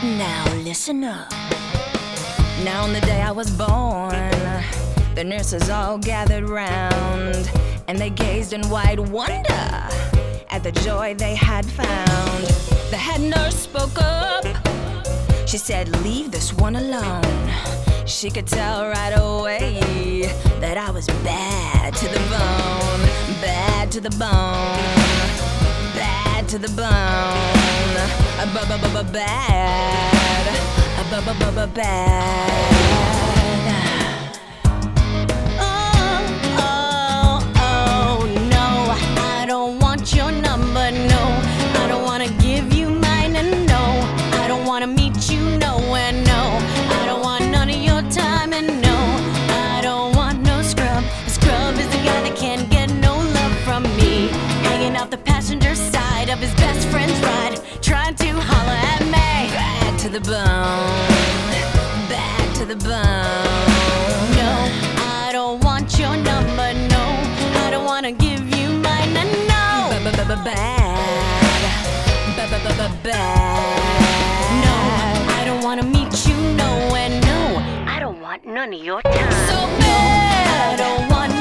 Now listen up. Now on the day I was born, the nurses all gathered round, and they gazed in wide wonder at the joy they had found. The head nurse spoke up. She said, "Leave this one alone." She could tell right away that I was bad to the bone, bad to the bone, bad to the bone, bad, bad. Oh, no, I don't want your number, no. I don't wanna give you mine, and no, I don't wanna meet you nowhere, no. I don't want none of your time, and no, I don't want no scrub. A scrub is the guy that can't get no love from me, hanging out the passenger side of his best friend's ride, trying to holler at me. Bad to the bone, bad to the bone. No, I don't want your number, no, I don't wanna give you mine, and no. Bad. No, I don't wanna meet you nowhere, no. I don't want none of your time. So bad. I don't want